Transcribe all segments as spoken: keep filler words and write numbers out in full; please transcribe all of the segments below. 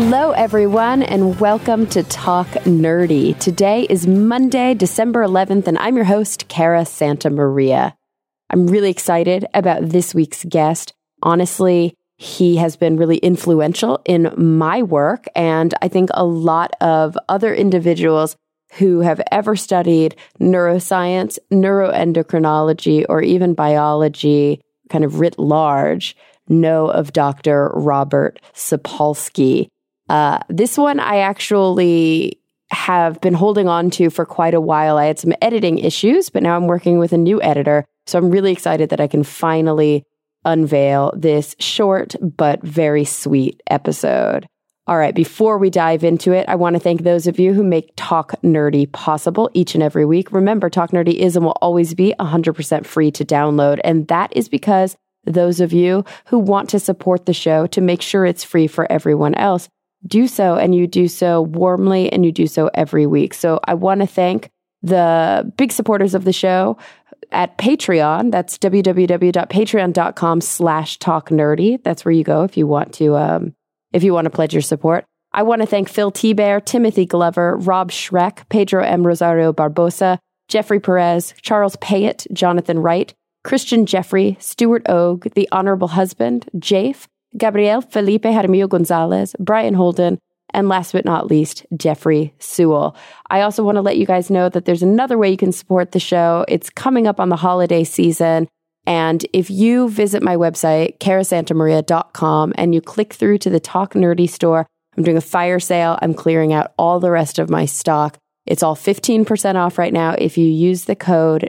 Hello, everyone, and welcome to Talk Nerdy. Today is Monday, December eleventh, and I'm your host, Cara Santa Maria. I'm really excited about this week's guest. Honestly, he has been really influential in my work, and I think a lot of other individuals who have ever studied neuroscience, neuroendocrinology, or even biology, kind of writ large, know of Doctor Robert Sapolsky. Uh, this one I actually have been holding on to for quite a while. I had some editing issues, but now I'm working with a new editor. So I'm really excited that I can finally unveil this short but very sweet episode. All right, before we dive into it, I want to thank those of you who make Talk Nerdy possible each and every week. Remember, Talk Nerdy is and will always be one hundred percent free to download, and that is because those of you who want to support the show to make sure it's free for everyone else, do so, and you do so warmly, and you do so every week. So I want to thank the big supporters of the show at Patreon. That's www.patreon.com slash talknerdy. That's where you go if you want to um, if you want to pledge your support. I want to thank Phil T-Bear, Timothy Glover, Rob Schreck, Pedro M. Rosario Barbosa, Jeffrey Perez, Charles Payette, Jonathan Wright, Christian Jeffrey, Stuart Ogue, The Honorable Husband, Jafe, Gabriel Felipe Jaramillo Gonzalez, Brian Holden, and last but not least, Jeffrey Sewell. I also want to let you guys know that there's another way you can support the show. It's coming up on the holiday season. And if you visit my website, cara santa maria dot com, and you click through to the Talk Nerdy store, I'm doing a fire sale. I'm clearing out all the rest of my stock. It's all fifteen percent off right now if you use the code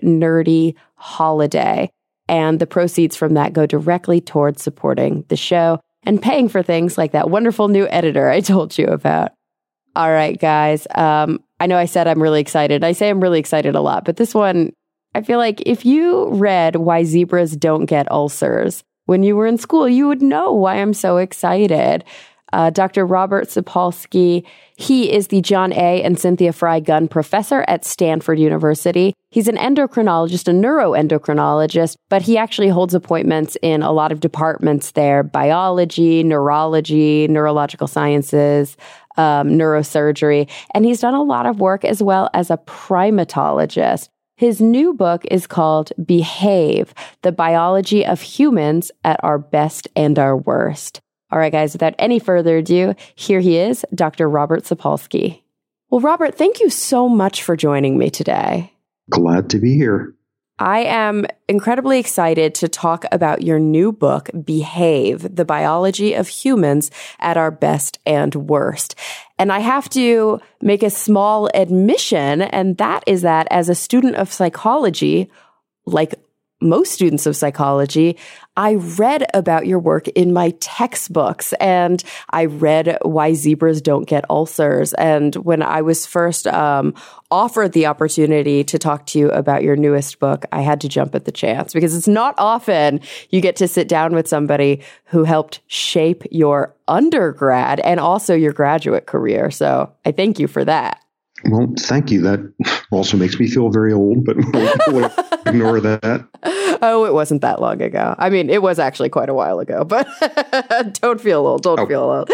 NERDYHOLIDAY. And the proceeds from that go directly towards supporting the show and paying for things like that wonderful new editor I told you about. All right, guys. Um, I know I said I'm really excited. I say I'm really excited a lot, but this one, I feel like if you read Why Zebras Don't Get Ulcers when you were in school, you would know why I'm so excited. Uh, Doctor Robert Sapolsky, he is the John A. and Cynthia Fry Gunn Professor at Stanford University. He's an endocrinologist, a neuroendocrinologist, but he actually holds appointments in a lot of departments there: biology, neurology, neurological sciences, um, neurosurgery. And he's done a lot of work as well as a primatologist. His new book is called Behave, The Biology of Humans at Our Best and Our Worst. All right, guys, without any further ado, here he is, Doctor Robert Sapolsky. Well, Robert, thank you so much for joining me today. Glad to be here. I am incredibly excited to talk about your new book, Behave, The Biology of Humans at Our Best and Worst. And I have to make a small admission, and that is that as a student of psychology, like most students of psychology, I read about your work in my textbooks, and I read Why Zebras Don't Get Ulcers. And when I was first um, offered the opportunity to talk to you about your newest book, I had to jump at the chance, because it's not often you get to sit down with somebody who helped shape your undergrad and also your graduate career. So I thank you for that. Well, thank you. That also makes me feel very old, but we'll, we'll ignore that. Oh, it wasn't that long ago. I mean, it was actually quite a while ago, but don't feel old. Don't oh. feel old.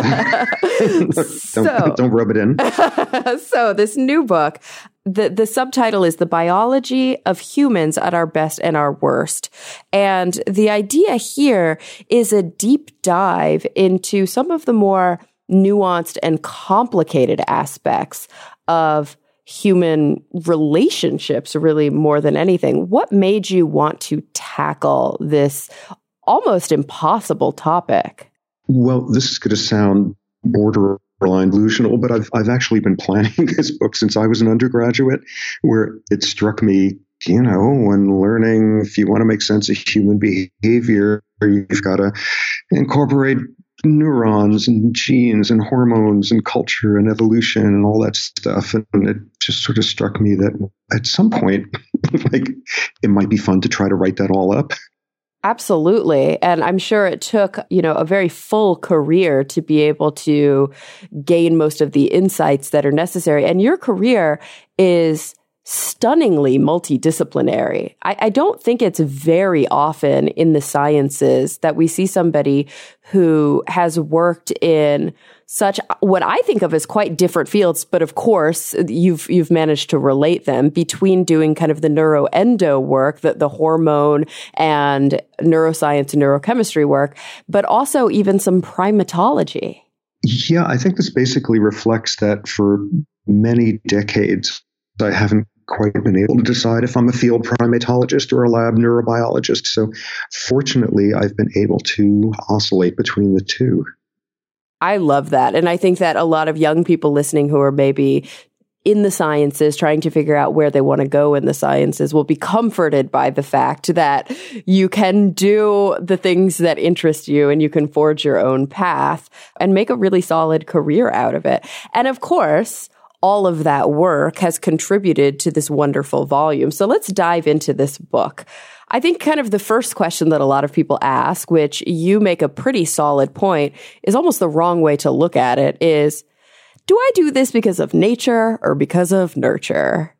so, don't, don't rub it in. So this new book, the, the subtitle is The Biology of Humans at Our Best and Our Worst. And the idea here is a deep dive into some of the more nuanced and complicated aspects of human relationships, really, more than anything. What made you want to tackle this almost impossible topic? Well, this is going to sound borderline delusional, but I've I've actually been planning this book since I was an undergraduate, where it struck me, you know, when learning, if you want to make sense of human behavior, you've got to incorporate neurons and genes and hormones and culture and evolution and all that stuff. And it just sort of struck me that at some point, like, it might be fun to try to write that all up. Absolutely. And I'm sure it took, you know, a very full career to be able to gain most of the insights that are necessary. And your career is stunningly multidisciplinary. I, I don't think it's very often in the sciences that we see somebody who has worked in such what I think of as quite different fields, but of course you've you've managed to relate them between doing kind of the neuroendo work, the, the hormone and neuroscience and neurochemistry work, but also even some primatology. Yeah, I think this basically reflects that for many decades, I haven't quite been able to decide if I'm a field primatologist or a lab neurobiologist. So fortunately, I've been able to oscillate between the two. I love that. And I think that a lot of young people listening who are maybe in the sciences, trying to figure out where they want to go in the sciences, will be comforted by the fact that you can do the things that interest you and you can forge your own path and make a really solid career out of it. And of course, all of that work has contributed to this wonderful volume. So let's dive into this book. I think kind of the first question that a lot of people ask, which you make a pretty solid point, is almost the wrong way to look at it, is, do I do this because of nature or because of nurture?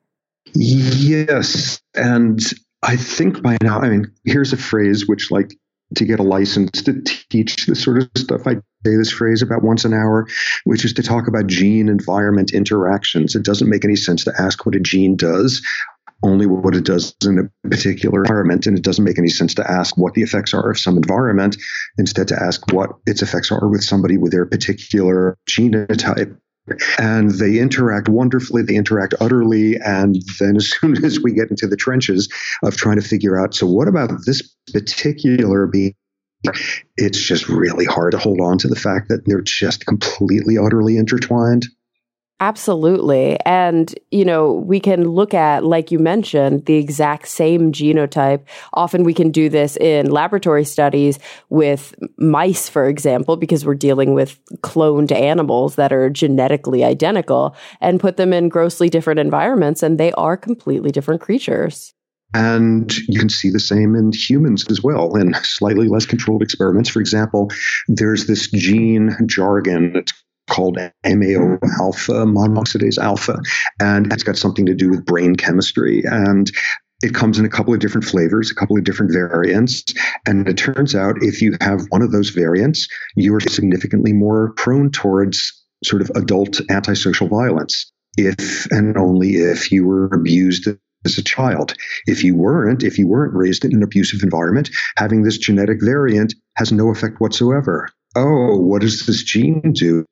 Yes. And I think by now, I mean, here's a phrase which, like, to get a license to teach this sort of stuff, I say this phrase about once an hour, which is to talk about gene-environment interactions. It doesn't make any sense to ask what a gene does, only what it does in a particular environment. And it doesn't make any sense to ask what the effects are of some environment, instead to ask what its effects are with somebody with their particular genotype. And they interact wonderfully, they interact utterly. And then as soon as we get into the trenches of trying to figure out, so what about this particular being? It's just really hard to hold on to the fact that they're just completely, utterly intertwined. Absolutely. And, you know, we can look at, like you mentioned, the exact same genotype. Often we can do this in laboratory studies with mice, for example, because we're dealing with cloned animals that are genetically identical, and put them in grossly different environments, and they are completely different creatures. And you can see the same in humans as well, in slightly less controlled experiments. For example, there's this gene jargon that's called M A O alpha, monoxidase alpha, and it's got something to do with brain chemistry. And it comes in a couple of different flavors, a couple of different variants. And it turns out if you have one of those variants, you're significantly more prone towards sort of adult antisocial violence, if and only if you were abused as a child. If you weren't, if you weren't raised in an abusive environment, having this genetic variant has no effect whatsoever. Oh, what does this gene do?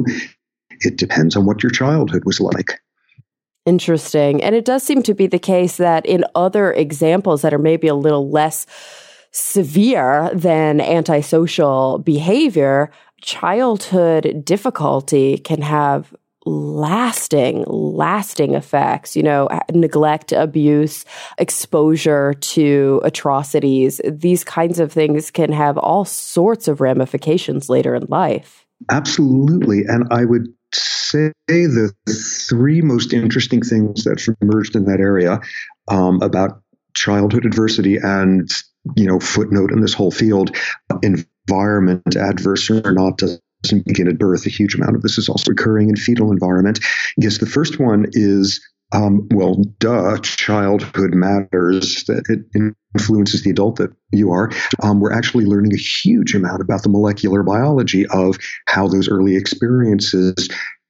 It depends on what your childhood was like. Interesting. And it does seem to be the case that in other examples that are maybe a little less severe than antisocial behavior, childhood difficulty can have lasting, lasting effects, you know, neglect, abuse, exposure to atrocities. These kinds of things can have all sorts of ramifications later in life. Absolutely. And I would say the three most interesting things that emerged in that area um, about childhood adversity and, you know, footnote in this whole field, environment, adverse or not, doesn't begin at birth. A huge amount of this is also occurring in fetal environment. Yes, the first one is, um, well, duh, childhood matters, that it influences the adult that you are. Um, we're actually learning a huge amount about the molecular biology of how those early experiences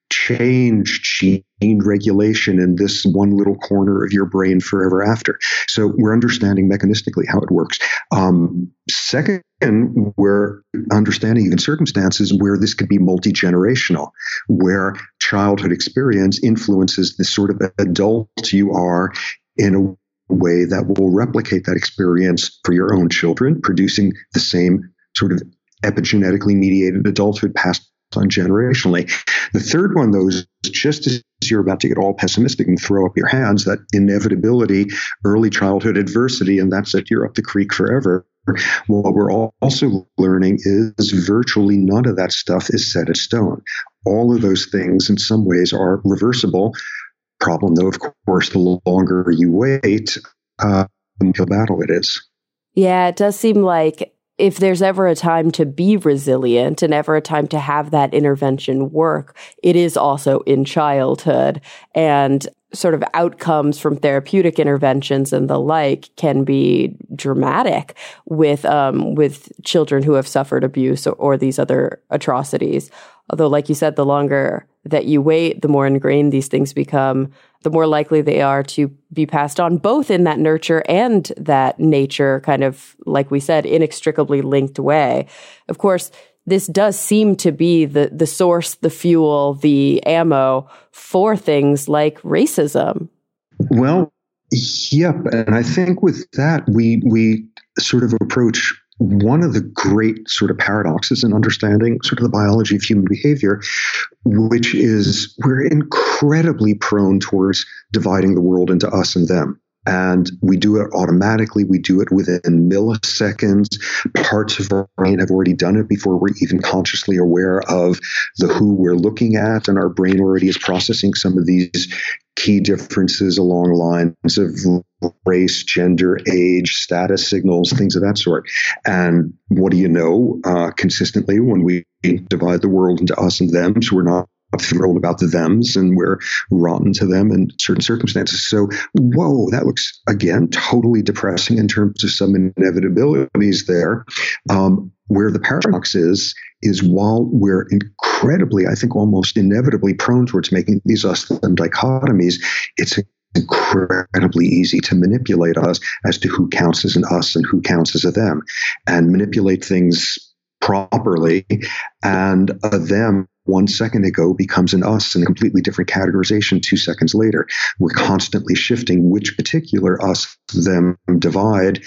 change gene regulation in this one little corner of your brain forever after. So we're understanding mechanistically how it works. Um, second, we're understanding even circumstances where this could be multi-generational, where childhood experience influences the sort of adult you are in a way that will replicate that experience for your own children, producing the same sort of epigenetically mediated adulthood passed on generationally. The third one, though, is just as you're about to get all pessimistic and throw up your hands, that inevitability, early childhood adversity, and that's it, you're up the creek forever. What we're also learning is virtually none of that stuff is set in stone. All of those things in some ways are reversible. Problem, though, of course, the longer you wait, uh, the more battle it is. Yeah, it does seem like if there's ever a time to be resilient and ever a time to have that intervention work, it is also in childhood. And sort of outcomes from therapeutic interventions and the like can be dramatic with um, with children who have suffered abuse or, or these other atrocities. Although, like you said, the longer that you wait, the more ingrained these things become, the more likely they are to be passed on, both in that nurture and that nature kind of, like we said, inextricably linked way. Of course, this does seem to be the, the source, the fuel, the ammo for things like racism. Well, yep. And I think with that, we we sort of approach one of the great sort of paradoxes in understanding sort of the biology of human behavior, which is we're incredibly prone towards dividing the world into us and them. And we do it automatically. We do it within milliseconds. Parts of our brain have already done it before we're even consciously aware of the who we're looking at. And our brain already is processing some of these key differences along lines of race, gender, age, status signals, things of that sort. And what do you know? Uh, consistently, when we divide the world into us and them, so we're not thrilled about the thems and we're rotten to them in certain circumstances. So, whoa, that looks, again, totally depressing in terms of some inevitabilities there. Um, where the paradox is, is while we're incredibly, I think almost inevitably prone towards making these us-them dichotomies, it's incredibly easy to manipulate us as to who counts as an us and who counts as a them, and manipulate things properly, and a them one second ago becomes an us in a completely different categorization two seconds later. We're constantly shifting which particular us-them divide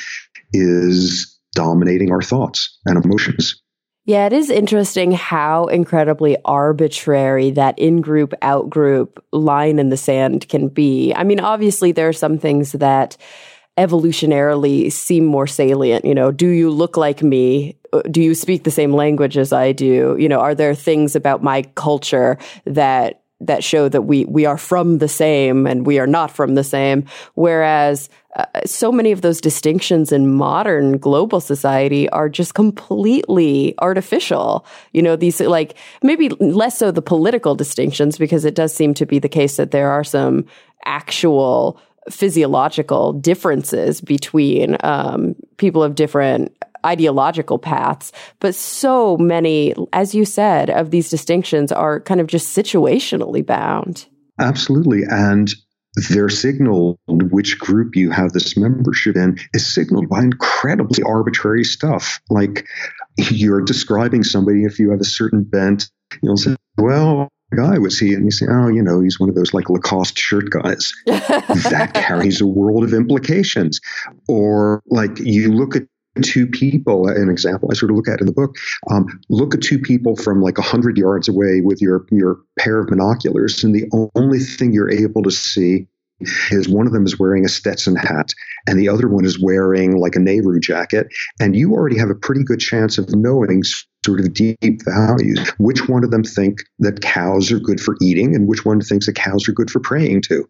is dominating our thoughts and emotions. Yeah, it is interesting how incredibly arbitrary that in-group, out-group line in the sand can be. I mean, obviously, there are some things that evolutionarily seem more salient. You know, do you look like me? Do you speak the same language as I do? You know, are there things about my culture that that show that we we are from the same and we are not from the same? Whereas uh, so many of those distinctions in modern global society are just completely artificial. You know, these, like, maybe less so the political distinctions, because it does seem to be the case that there are some actual physiological differences between um, people of different ideological paths. But so many, as you said, of these distinctions are kind of just situationally bound. Absolutely. And they're signaled, which group you have this membership in is signaled by incredibly arbitrary stuff. Like, you're describing somebody, if you have a certain bent, you'll say, well, guy was he? And you say, oh, you know, he's one of those like Lacoste shirt guys. That carries a world of implications. Or like, you look at two people, an example I sort of look at in the book, um, look at two people from like one hundred yards away with your, your pair of binoculars, and the only thing you're able to see is one of them is wearing a Stetson hat and the other one is wearing like a Nehru jacket. And you already have a pretty good chance of knowing sort of deep values. Which one of them think that cows are good for eating and which one thinks that cows are good for praying to.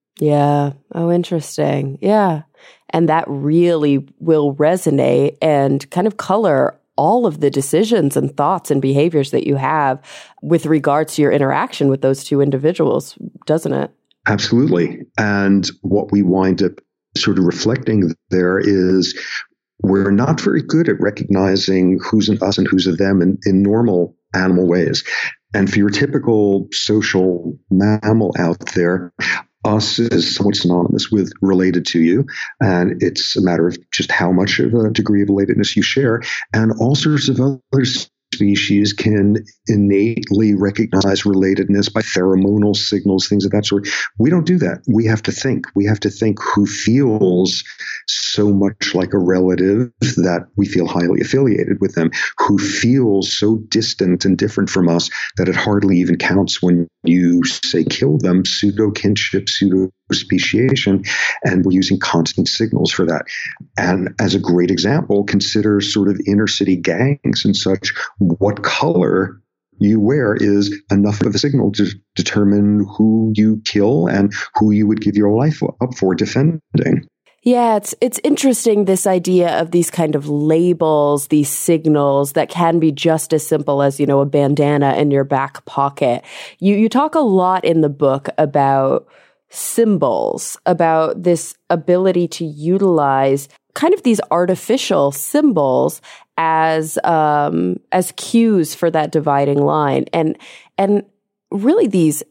Yeah. Oh, interesting. Yeah. And that really will resonate and kind of color all of the decisions and thoughts and behaviors that you have with regards to your interaction with those two individuals, doesn't it? Absolutely. And what we wind up sort of reflecting there is we're not very good at recognizing who's an us and who's a them in, in normal animal ways. And for your typical social mammal out there, us is somewhat synonymous with related to you. And it's a matter of just how much of a degree of relatedness you share. And all sorts of other species can innately recognize relatedness by pheromonal signals, things of that sort. We don't do that. We have to think. We have to think who feels so much like a relative that we feel highly affiliated with them, who feels so distant and different from us that it hardly even counts when you say kill them, pseudo-kinship, pseudo-speciation, and we're using constant signals for that. And as a great example, consider sort of inner city gangs and such. What color you wear is enough of a signal to determine who you kill and who you would give your life up for defending. Yeah, it's it's interesting, this idea of these kind of labels, these signals that can be just as simple as, you know, a bandana in your back pocket. You you talk a lot in the book about symbols, about this ability to utilize kind of these artificial symbols as um, as cues for that dividing line, and and really these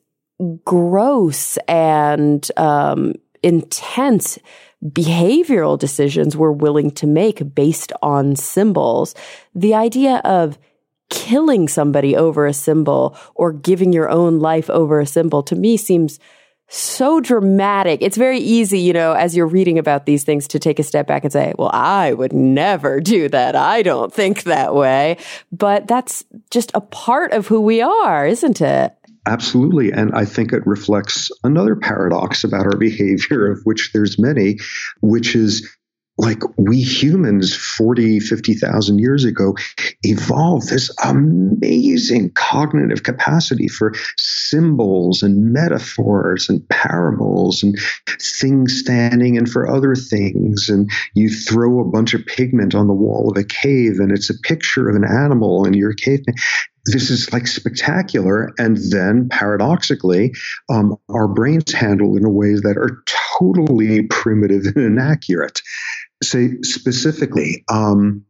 gross and um, intense behavioral decisions we're willing to make based on symbols. The idea of killing somebody over a symbol or giving your own life over a symbol, to me, seems so dramatic. It's very easy, you know, as you're reading about these things, to take a step back and say, well, I would never do that. I don't think that way. But that's just a part of who we are, isn't it? Absolutely. And I think it reflects another paradox about our behavior, of which there's many, which is like we humans forty, fifty thousand years ago evolved this amazing cognitive capacity for symbols and metaphors and parables and things standing in for other things. And you throw a bunch of pigment on the wall of a cave and it's a picture of an animal in your cave. This is like spectacular. And then paradoxically, um, our brains handle in a ways that are totally primitive and inaccurate. Say specifically, um,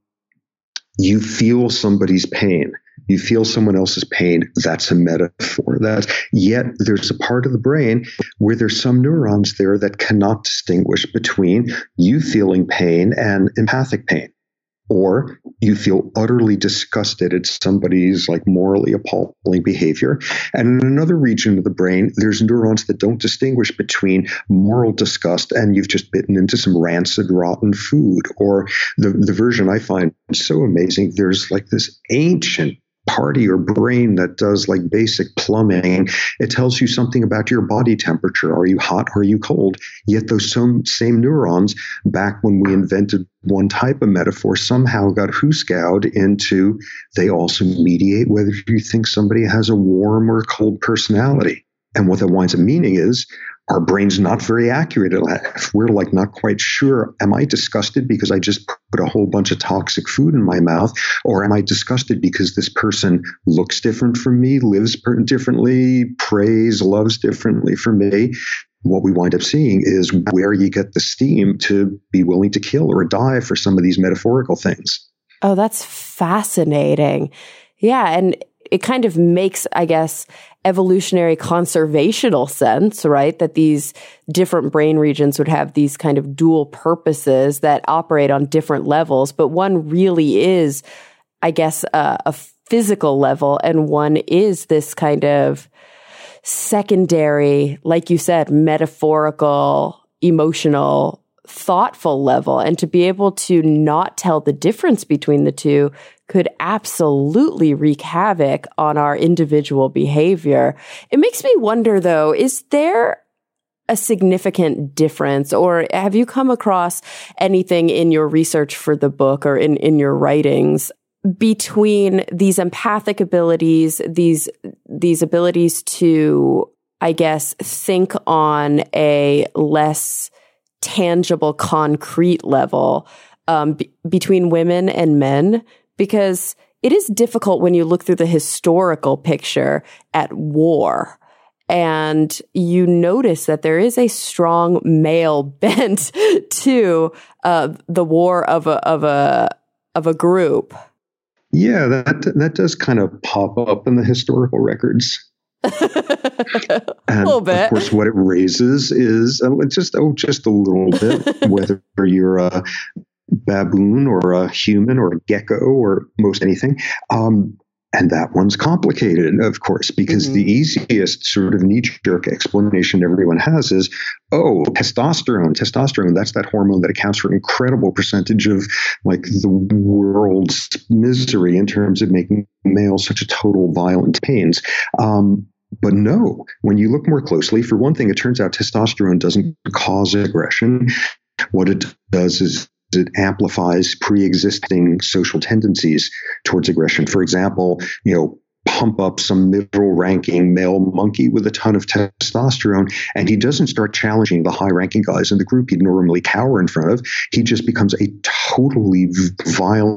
you feel somebody's pain. You feel someone else's pain. That's a metaphor. That's, yet there's a part of the brain where there's some neurons there that cannot distinguish between you feeling pain and empathic pain. Or you feel utterly disgusted at somebody's like morally appalling behavior. And in another region of the brain, there's neurons that don't distinguish between moral disgust and you've just bitten into some rancid, rotten food. Or the, the version I find so amazing, there's like this ancient part of your brain that does like basic plumbing. It tells you something about your body temperature. Are you hot? Are you cold? Yet those some, same neurons, back when we invented one type of metaphor, somehow got hooskowed into, they also mediate whether you think somebody has a warm or cold personality. And what that winds up meaning is our brain's not very accurate at that. If we're like not quite sure, am I disgusted because I just put a whole bunch of toxic food in my mouth? Or am I disgusted because this person looks different from me, lives differently, prays, loves differently from me? What we wind up seeing is where you get the steam to be willing to kill or die for some of these metaphorical things. Oh, that's fascinating. Yeah. And it kind of makes, I guess, evolutionary conservational sense, right? That these different brain regions would have these kind of dual purposes that operate on different levels. But one really is, I guess, uh, a physical level, and one is this kind of secondary, like you said, metaphorical, emotional, thoughtful level. And to be able to not tell the difference between the two could absolutely wreak havoc on our individual behavior. It makes me wonder, though, is there a significant difference, or have you come across anything in your research for the book or in, in your writings between these empathic abilities, these, these abilities to, I guess, think on a less tangible, concrete level um, b- between women and men? Because it is difficult when you look through the historical picture at war and you notice that there is a strong male bent to uh, the war of a of a of a group. Yeah, that that does kind of pop up in the historical records. And a little bit. Of course, what it raises is uh, just oh, just a little bit. Whether you're a baboon or a human or a gecko or most anything, um, and that one's complicated, of course, because mm-hmm. the easiest sort of knee-jerk explanation everyone has is, oh, testosterone. Testosterone, that's that hormone that accounts for an incredible percentage of like the world's misery in terms of making males such a total violent pains. Um, But no, when you look more closely, for one thing, it turns out testosterone doesn't cause aggression. What it does is it amplifies pre-existing social tendencies towards aggression. For example, you know, pump up some middle-ranking male monkey with a ton of testosterone, and he doesn't start challenging the high-ranking guys in the group he'd normally cower in front of. He just becomes a totally violent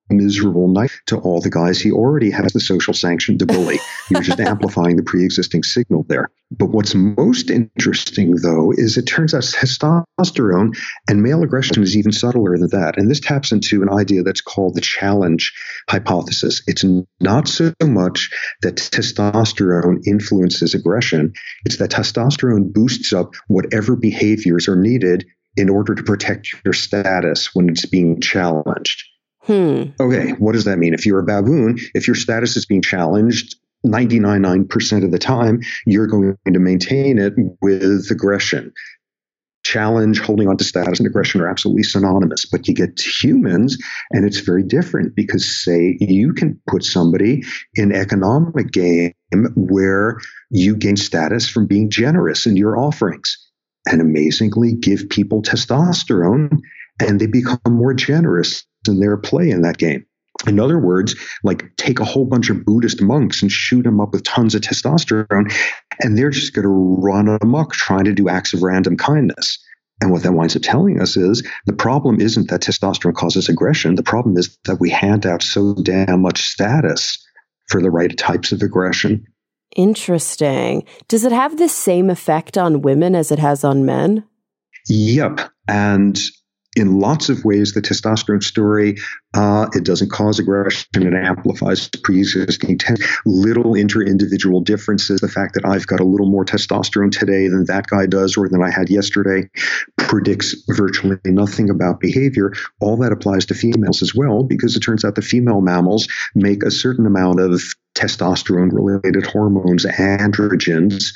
miserable night to all the guys he already has the social sanction to bully. You're just amplifying the pre-existing signal there. But what's most interesting, though, is it turns out testosterone and male aggression is even subtler than that. And this taps into an idea that's called the challenge hypothesis. It's not so much that testosterone influences aggression. It's that testosterone boosts up whatever behaviors are needed in order to protect your status when it's being challenged. Hmm. Okay, what does that mean? If you're a baboon, if your status is being challenged ninety-nine point nine percent of the time, you're going to maintain it with aggression. Challenge, holding on to status, and aggression are absolutely synonymous. But you get to humans, and it's very different because, say, you can put somebody in an economic game where you gain status from being generous in your offerings and amazingly give people testosterone, and they become more generous in their play in that game. In other words, like take a whole bunch of Buddhist monks and shoot them up with tons of testosterone, and they're just going to run amok trying to do acts of random kindness. And what that winds up telling us is the problem isn't that testosterone causes aggression. The problem is that we hand out so damn much status for the right types of aggression. Interesting. Does it have the same effect on women as it has on men? Yep. And in lots of ways, the testosterone story, uh, it doesn't cause aggression. It amplifies pre-existing ten- little inter-individual differences. The fact that I've got a little more testosterone today than that guy does or than I had yesterday predicts virtually nothing about behavior. All that applies to females as well, because it turns out the female mammals make a certain amount of testosterone-related hormones, androgens,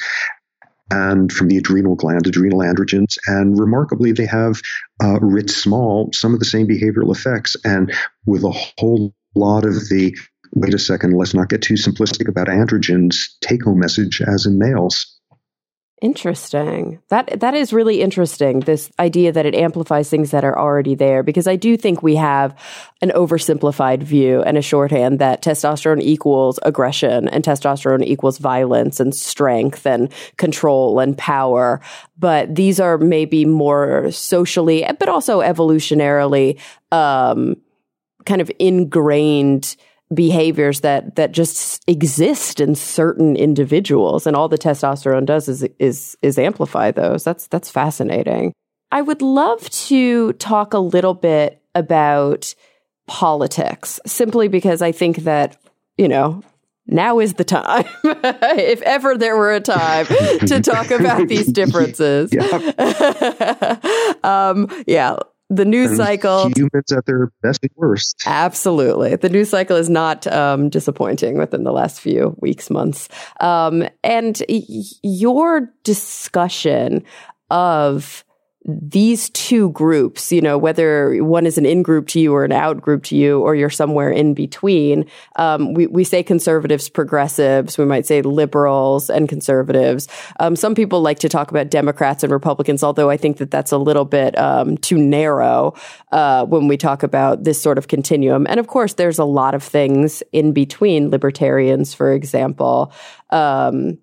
and from the adrenal gland, adrenal androgens. And remarkably, they have uh, writ small, some of the same behavioral effects, and with a whole lot of the, wait a second, let's not get too simplistic about androgens, take-home message as in males. Interesting. That that is really interesting, this idea that it amplifies things that are already there, because I do think we have an oversimplified view and a shorthand that testosterone equals aggression and testosterone equals violence and strength and control and power. But these are maybe more socially, but also evolutionarily um, kind of ingrained behaviors that that just exist in certain individuals, and all the testosterone does is is is amplify those. That's that's fascinating. I would love to talk a little bit about politics, simply because I think that, you know, now is the time, if ever there were a time, to talk about these differences. Yeah. um, yeah. The news and cycle. Humans at their best and worst. Absolutely. The news cycle is not um, disappointing within the last few weeks, months. Um, and y- your discussion of these two groups, you know, whether one is an in-group to you or an out-group to you, or you're somewhere in between, um, we, we say conservatives, progressives, we might say liberals and conservatives. Um, some people like to talk about Democrats and Republicans, although I think that that's a little bit um, too narrow uh, when we talk about this sort of continuum. And of course, there's a lot of things in between, libertarians, for example. Um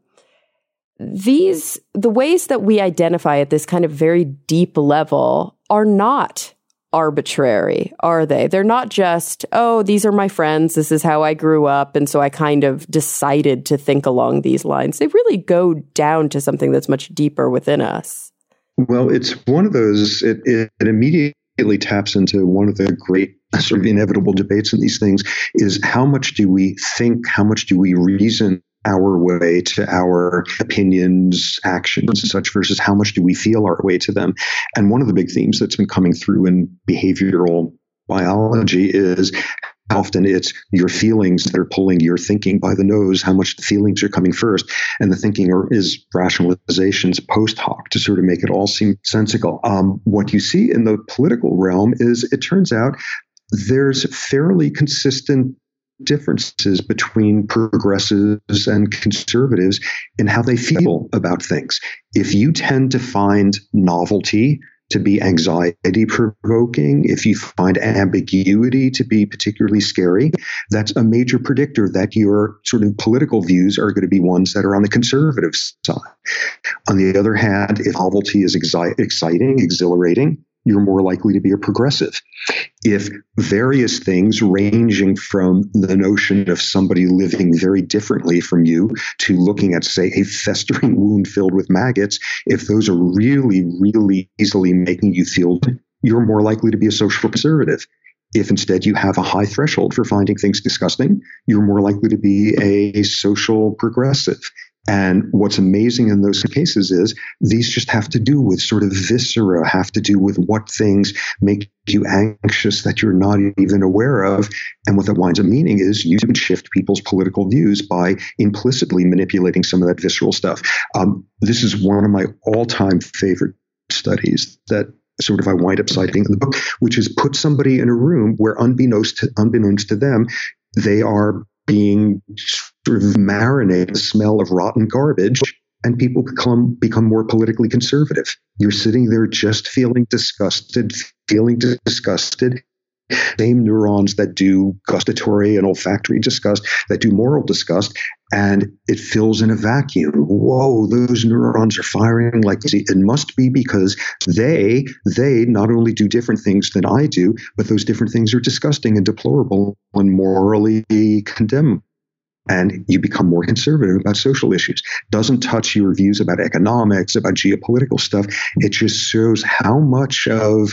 These, the ways that we identify at this kind of very deep level are not arbitrary, are they? They're not just, oh, these are my friends, this is how I grew up, and so I kind of decided to think along these lines. They really go down to something that's much deeper within us. Well, it's one of those, it, it, it immediately taps into one of the great sort of inevitable debates in these things, is how much do we think, how much do we reason our way to our opinions, actions, and such, versus how much do we feel our way to them. And one of the big themes that's been coming through in behavioral biology is how often it's your feelings that are pulling your thinking by the nose, how much the feelings are coming first, and the thinking are, is rationalizations post hoc to sort of make it all seem sensical. Um, what you see in the political realm is, it turns out there's fairly consistent differences between progressives and conservatives in how they feel about things. If you tend to find novelty to be anxiety provoking, if you find ambiguity to be particularly scary, that's a major predictor that your sort of political views are going to be ones that are on the conservative side. On the other hand, if novelty is exi- exciting, exhilarating, you're more likely to be a progressive. if various things ranging from the notion of somebody living very differently from you to looking at, say, a festering wound filled with maggots, if those are really, really easily making you feel, you're more likely to be a social conservative. If instead you have a high threshold for finding things disgusting, you're more likely to be a social progressive. And what's amazing in those cases is these just have to do with sort of viscera, have to do with what things make you anxious that you're not even aware of. And what that winds up meaning is you can shift people's political views by implicitly manipulating some of that visceral stuff. Um, this is one of my all-time favorite studies that sort of I wind up citing in the book, which is put somebody in a room where unbeknownst to, unbeknownst to them, they are being sort of marinated in the smell of rotten garbage, and people become become more politically conservative. You're sitting there just feeling disgusted, feeling disgusted. Same neurons that do gustatory and olfactory disgust, that do moral disgust, and it fills in a vacuum. Whoa, those neurons are firing like crazy. It must be because they, they not only do different things than I do, but those different things are disgusting and deplorable and morally condemned. And you become more conservative about social issues. Doesn't touch your views about economics, about geopolitical stuff. It just shows how much of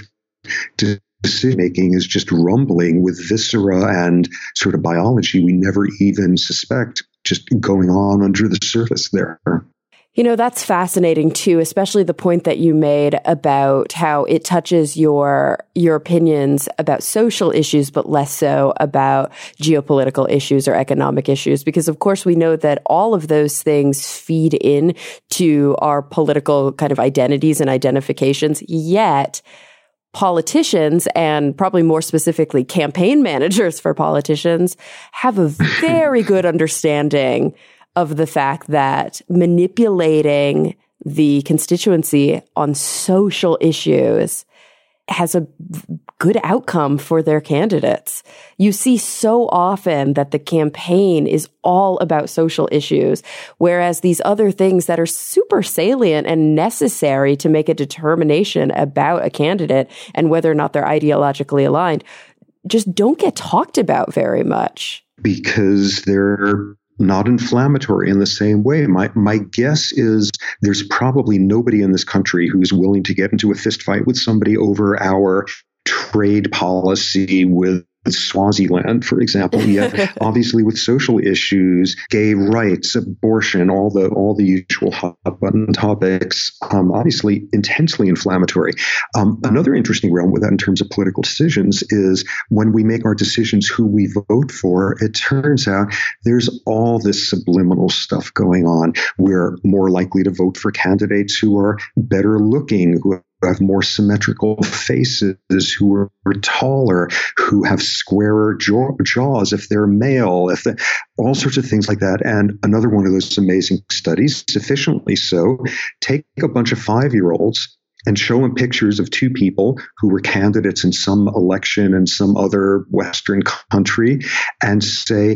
decision making is just rumbling with viscera and sort of biology we never even suspect just going on under the surface there. You know, that's fascinating too, especially the point that you made about how it touches your your opinions about social issues, but less so about geopolitical issues or economic issues. Because of course we know that all of those things feed in to our political kind of identities and identifications, yet politicians, and probably more specifically campaign managers for politicians, have a very good understanding of the fact that manipulating the constituency on social issues has a good outcome for their candidates. You see so often that the campaign is all about social issues, whereas these other things that are super salient and necessary to make a determination about a candidate and whether or not they're ideologically aligned just don't get talked about very much. Because they're not inflammatory in the same way. My my guess is there's probably nobody in this country who's willing to get into a fist fight with somebody over our trade policy with Swaziland, for example. Yet, obviously, with social issues, gay rights, abortion, all the all the usual hot button topics, um, obviously intensely inflammatory. Um, another interesting realm with that in terms of political decisions is when we make our decisions who we vote for, it turns out there's all this subliminal stuff going on. We're more likely to vote for candidates who are better looking, who have more symmetrical faces, who are taller, who have squarer jaw- jaws if they're male, if the, all sorts of things like that. And another one of those amazing studies, sufficiently so, take a bunch of five-year-olds and show them pictures of two people who were candidates in some election in some other Western country and say,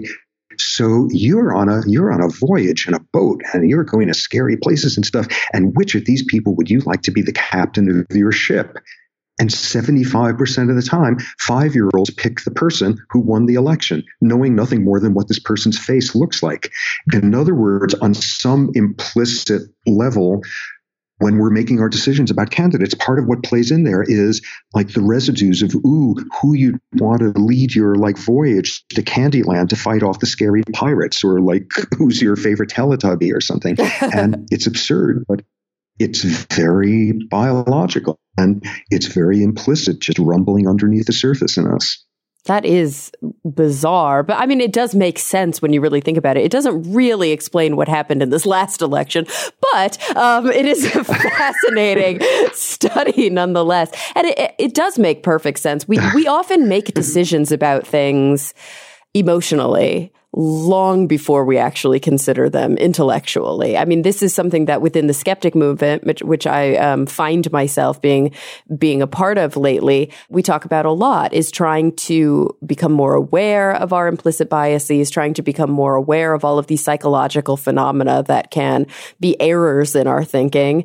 so you're on a you're on a voyage in a boat and you're going to scary places and stuff. And which of these people would you like to be the captain of your ship? And seventy-five percent of the time, five-year-olds pick the person who won the election, knowing nothing more than what this person's face looks like. In other words, on some implicit level, when we're making our decisions about candidates, part of what plays in there is like the residues of, ooh, who you'd want to lead your like voyage to Candyland to fight off the scary pirates, or like who's your favorite Teletubby or something. And it's absurd, but it's very biological and it's very implicit, just rumbling underneath the surface in us. That is bizarre. But I mean, it does make sense when you really think about it. It doesn't really explain what happened in this last election, but um, it is a fascinating study nonetheless. And it, it does make perfect sense. We, we often make decisions about things emotionally long before we actually consider them intellectually. I mean, this is something that within the skeptic movement, which, which I um, find myself being being a part of lately, we talk about a lot, is trying to become more aware of our implicit biases, trying to become more aware of all of these psychological phenomena that can be errors in our thinking.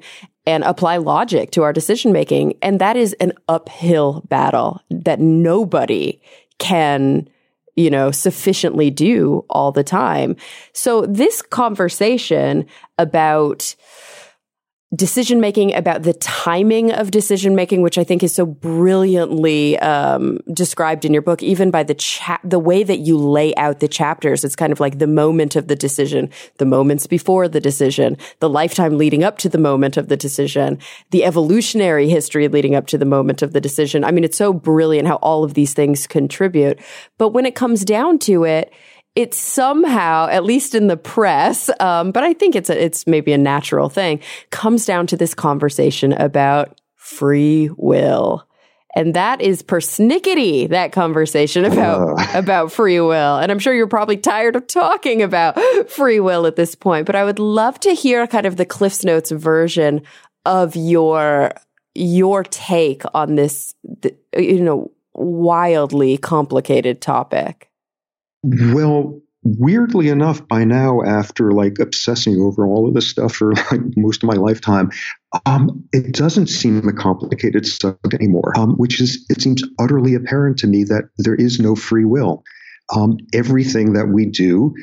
and apply logic to our decision making. And that is an uphill battle that nobody can, you know, sufficiently do all the time. So this conversation about decision making, about the timing of decision making, which I think is so brilliantly um, described in your book, even by the cha- the way that you lay out the chapters. It's kind of like the moment of the decision, the moments before the decision, the lifetime leading up to the moment of the decision, the evolutionary history leading up to the moment of the decision. I mean, it's so brilliant how all of these things contribute. But when it comes down to it, it's somehow, at least in the press, um, but I think it's a, it's maybe a natural thing, comes down to this conversation about free will. And that is persnickety, that conversation about, uh. about free will. And I'm sure you're probably tired of talking about free will at this point, but I would love to hear kind of the Cliff's Notes version of your, your take on this, you know, wildly complicated topic. Well, weirdly enough, by now, after like obsessing over all of this stuff for like most of my lifetime, um, it doesn't seem a complicated subject anymore, um, which is, it seems utterly apparent to me that there is no free will. Um, everything that we do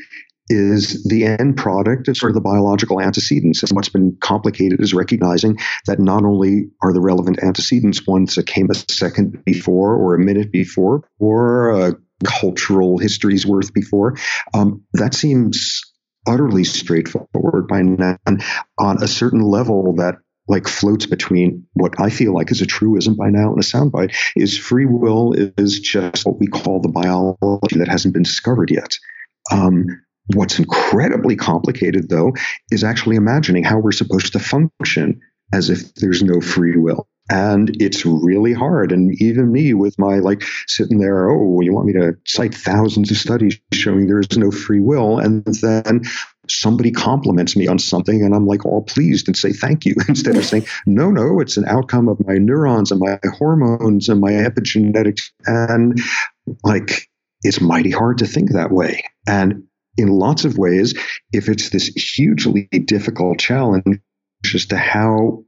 is the end product of sort of the biological antecedents. And what's been complicated is recognizing that not only are the relevant antecedents ones that came a second before or a minute before or a cultural history's worth before. Um, that seems utterly straightforward by now, and on a certain level that like floats between what I feel like is a truism by now and a soundbite is free will is just what we call the biology that hasn't been discovered yet. Um, what's incredibly complicated, though, is actually imagining how we're supposed to function as if there's no free will. And it's really hard. And even me with my like sitting there, oh, you want me to cite thousands of studies showing there's no free will. And then somebody compliments me on something and I'm like all pleased and say thank you instead of saying, no, no, it's an outcome of my neurons and my hormones and my epigenetics. And like, it's mighty hard to think that way. And in lots of ways, if it's this hugely difficult challenge as to how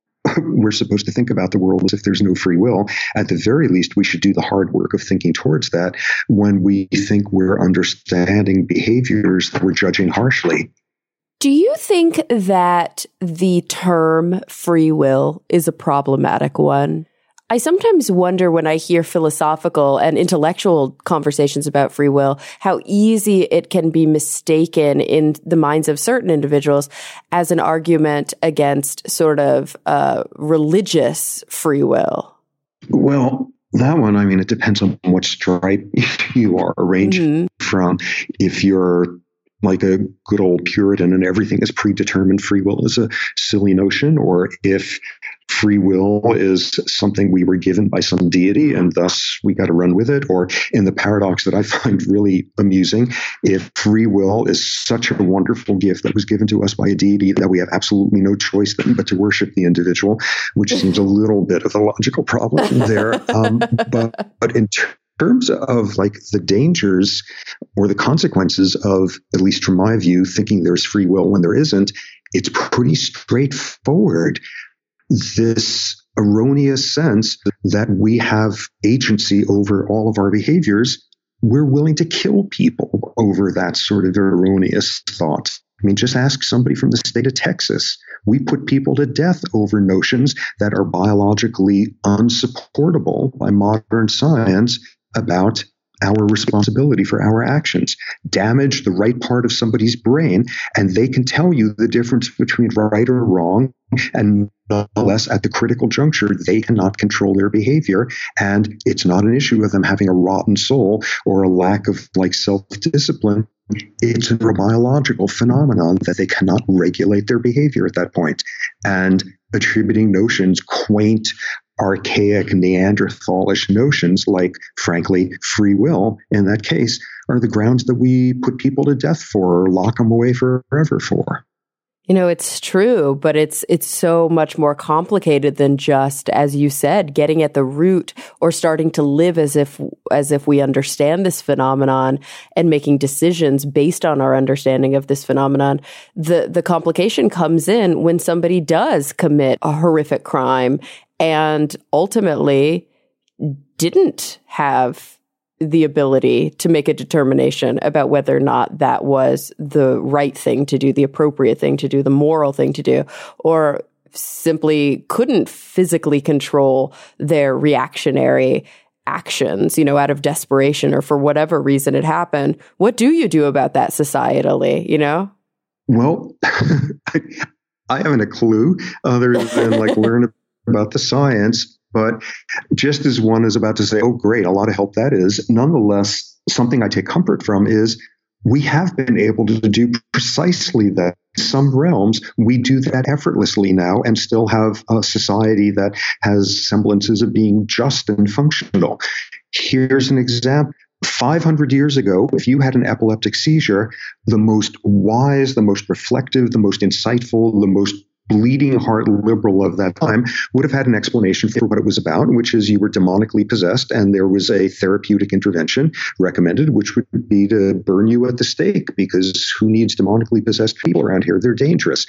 we're supposed to think about the world as if there's no free will, at the very least, we should do the hard work of thinking towards that when we think we're understanding behaviors that we're judging harshly. Do you think that the term free will is a problematic one? I sometimes wonder when I hear philosophical and intellectual conversations about free will, how easy it can be mistaken in the minds of certain individuals as an argument against sort of uh, religious free will. Well, that one, I mean, it depends on what stripe you are arranging mm-hmm. from. If you're like a good old Puritan and everything is predetermined, free will is a silly notion, or if free will is something we were given by some deity and thus we got to run with it, or in the paradox that I find really amusing, if free will is such a wonderful gift that was given to us by a deity that we have absolutely no choice then but to worship the individual, which seems a little bit of a logical problem there. Um, but, but in terms terms of like the dangers or the consequences of, at least from my view, thinking there's free will when there isn't, it's pretty straightforward. This erroneous sense that we have agency over all of our behaviors, we're willing to kill people over that sort of erroneous thought. I mean, just ask somebody from the state of Texas. We put people to death over notions that are biologically unsupportable by modern science about our responsibility for our actions. Damage the right part of somebody's brain, and they can tell you the difference between right or wrong, and nonetheless, at the critical juncture, they cannot control their behavior, and it's not an issue of them having a rotten soul or a lack of like self-discipline. It's a biological phenomenon that they cannot regulate their behavior at that point. And attributing notions, quaint, archaic, Neanderthalish notions like, frankly, free will, in that case, are the grounds that we put people to death for or lock them away forever for. You know, it's true, but it's it's so much more complicated than just, as you said, getting at the root or starting to live as if as if we understand this phenomenon and making decisions based on our understanding of this phenomenon. The the complication comes in when somebody does commit a horrific crime and ultimately didn't have the ability to make a determination about whether or not that was the right thing to do, the appropriate thing to do, the moral thing to do, or simply couldn't physically control their reactionary actions, you know, out of desperation or for whatever reason it happened. What do you do about that societally, you know? Well, I, I haven't a clue other than like learn about the science. But just as one is about to say, oh, great, a lot of help that is, nonetheless, something I take comfort from is we have been able to do precisely that. In some realms, we do that effortlessly now and still have a society that has semblances of being just and functional. Here's an example. five hundred years ago, if you had an epileptic seizure, the most wise, the most reflective, the most insightful, the most bleeding heart liberal of that time would have had an explanation for what it was about, which is you were demonically possessed and there was a therapeutic intervention recommended, which would be to burn you at the stake, because who needs demonically possessed people around here? They're dangerous.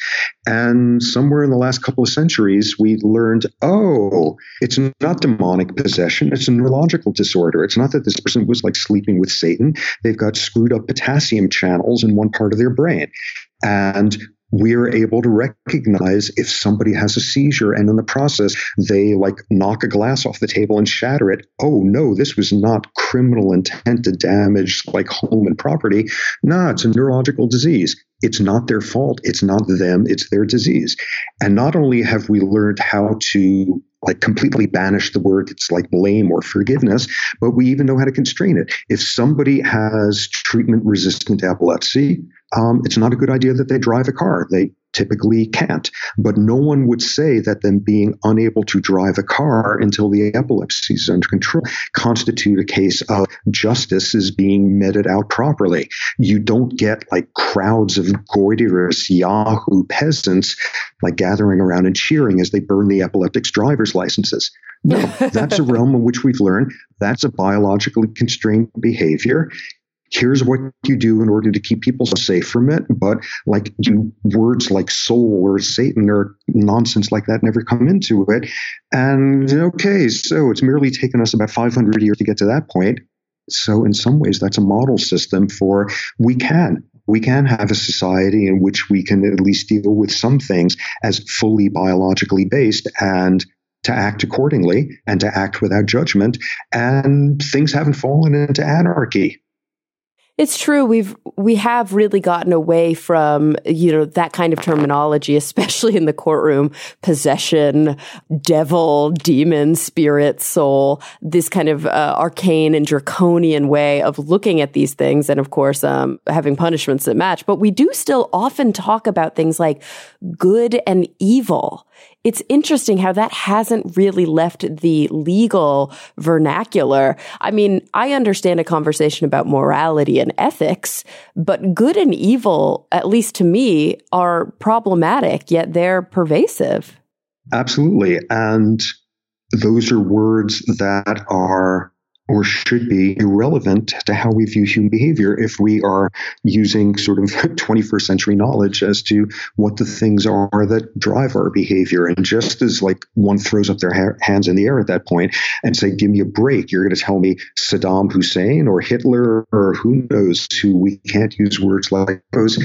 And somewhere in the last couple of centuries, we learned, oh, it's not demonic possession. It's a neurological disorder. It's not that this person was like sleeping with Satan. They've got screwed up potassium channels in one part of their brain. And we're able to recognize if somebody has a seizure and in the process they like knock a glass off the table and shatter it. Oh no, this was not criminal intent to damage like home and property. No, it's a neurological disease. It's not their fault. It's not them. It's their disease. And not only have we learned how to like completely banish the word, it's like blame or forgiveness, but we even know how to constrain it. If somebody has treatment-resistant epilepsy, um, it's not a good idea that they drive a car. They typically can't. But no one would say that them being unable to drive a car until the epilepsy is under control constitute a case of justice is being meted out properly. You don't get like crowds of goiterous Yahoo peasants like gathering around and cheering as they burn the epileptic's driver's licenses. No, that's a realm in which we've learned that's a biologically constrained behavior. Here's what you do in order to keep people safe from it. But like you, words like soul or Satan or nonsense like that never come into it. And okay, so it's merely taken us about five hundred years to get to that point. So in some ways, that's a model system for we can. We can have a society in which we can at least deal with some things as fully biologically based and to act accordingly and to act without judgment. And things haven't fallen into anarchy. It's true. We've we have really gotten away from, you know, that kind of terminology, especially in the courtroom. Possession, devil, demon, spirit, soul. This kind of uh, arcane and draconian way of looking at these things, and of course, um, having punishments that match. But we do still often talk about things like good and evil. It's interesting how that hasn't really left the legal vernacular. I mean, I understand a conversation about morality and ethics, but good and evil, at least to me, are problematic, yet they're pervasive. Absolutely. And those are words that are or should be irrelevant to how we view human behavior if we are using sort of twenty-first century knowledge as to what the things are that drive our behavior. And just as like one throws up their ha- hands in the air at that point and say, give me a break, you're going to tell me Saddam Hussein or Hitler or who knows who, we can't use words like those.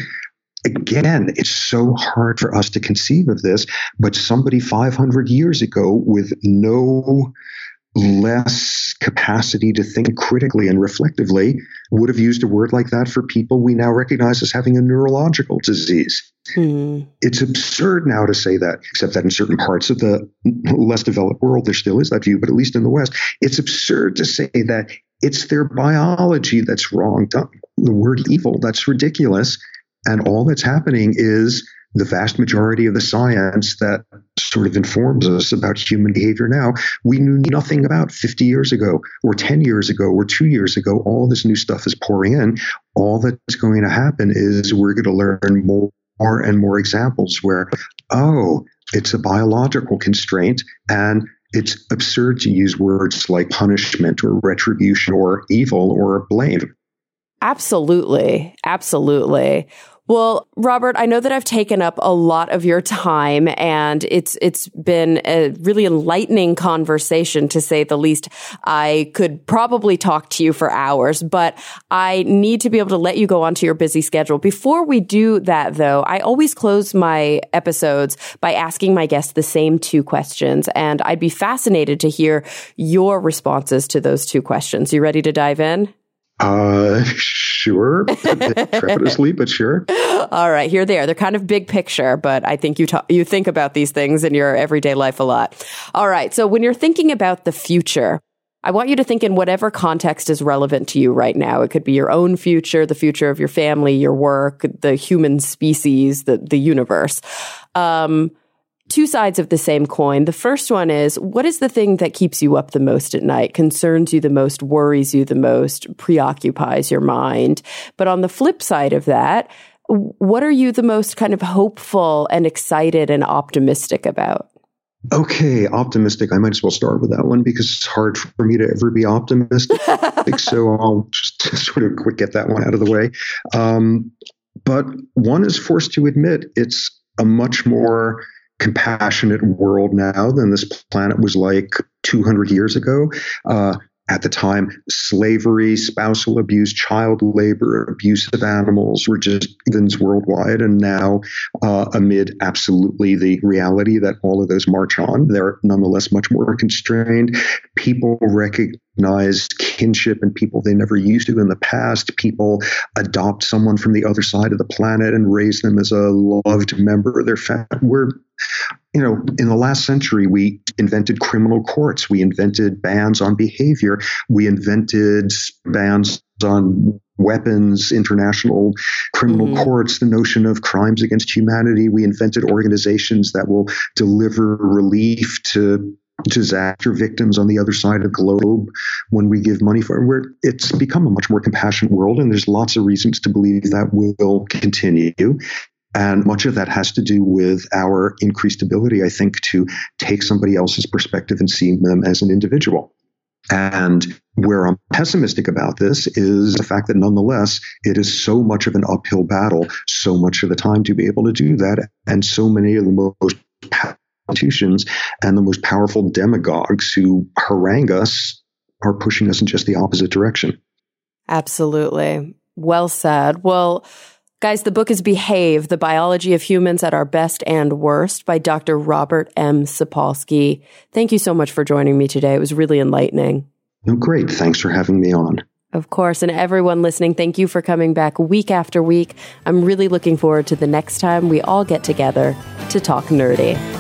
Again, it's so hard for us to conceive of this, but somebody five hundred years ago with no less capacity to think critically and reflectively would have used a word like that for people we now recognize as having a neurological disease. Mm. It's absurd now to say that, except that in certain parts of the less developed world, there still is that view, but at least in the West, it's absurd to say that it's their biology that's wrong. The word evil, that's ridiculous. And all that's happening is the vast majority of the science that sort of informs us about human behavior now, we knew nothing about fifty years ago or ten years ago or two years ago. All this new stuff is pouring in. All that's going to happen is we're going to learn more more and more examples where, oh, it's a biological constraint, and it's absurd to use words like punishment or retribution or evil or blame. Absolutely. Absolutely. Well, Robert, I know that I've taken up a lot of your time, and it's it's been a really enlightening conversation, to say the least. I could probably talk to you for hours, but I need to be able to let you go onto your busy schedule. Before we do that, though, I always close my episodes by asking my guests the same two questions, and I'd be fascinated to hear your responses to those two questions. You ready to dive in? Uh, sure. A bit trepidously, but sure. All right, here they are. They're kind of big picture, but I think you ta- you think about these things in your everyday life a lot. All right, so when you're thinking about the future, I want you to think in whatever context is relevant to you right now. It could be your own future, the future of your family, your work, the human species, the, the universe. Um, Two sides of the same coin. The first one is, what is the thing that keeps you up the most at night, concerns you the most, worries you the most, preoccupies your mind? But on the flip side of that, what are you the most kind of hopeful and excited and optimistic about? Okay, optimistic. I might as well start with that one because it's hard for me to ever be optimistic. So I'll just sort of quick get that one out of the way. Um, but one is forced to admit it's a much more compassionate world now than this planet was like two hundred years ago. Uh, at the time, slavery, spousal abuse, child labor, abuse of animals were just events worldwide. And now, uh, amid absolutely the reality that all of those march on, they're nonetheless much more constrained. People recognize kinship in people they never used to in the past. People adopt someone from the other side of the planet and raise them as a loved member of their family. We're You know, in the last century, we invented criminal courts. We invented bans on behavior. We invented bans on weapons, international criminal mm-hmm. courts, the notion of crimes against humanity. We invented organizations that will deliver relief to disaster victims on the other side of the globe when we give money for it. Where it's become a much more compassionate world, and there's lots of reasons to believe that will continue. And much of that has to do with our increased ability, I think, to take somebody else's perspective and see them as an individual. And where I'm pessimistic about this is the fact that nonetheless, it is so much of an uphill battle, so much of the time to be able to do that. And so many of the most powerful institutions and the most powerful demagogues who harangue us are pushing us in just the opposite direction. Absolutely. Well said. Well, guys, the book is Behave, The Biology of Humans at Our Best and Worst by Doctor Robert M. Sapolsky. Thank you so much for joining me today. It was really enlightening. Oh, great. Thanks for having me on. Of course. And everyone listening, thank you for coming back week after week. I'm really looking forward to the next time we all get together to talk nerdy.